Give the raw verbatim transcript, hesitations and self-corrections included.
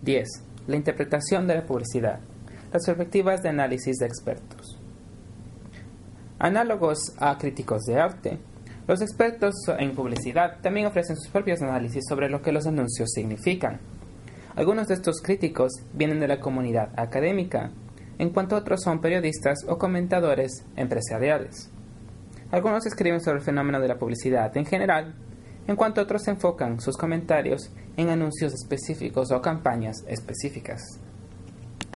diez. La interpretación de la publicidad. Las perspectivas de análisis de expertos. Análogos a críticos de arte, los expertos en publicidad también ofrecen sus propios análisis sobre lo que los anuncios significan. Algunos de estos críticos vienen de la comunidad académica, en cuanto otros son periodistas o comentadores empresariales. Algunos escriben sobre el fenómeno de la publicidad en general, en cuanto otros enfocan sus comentarios en anuncios específicos o campañas específicas.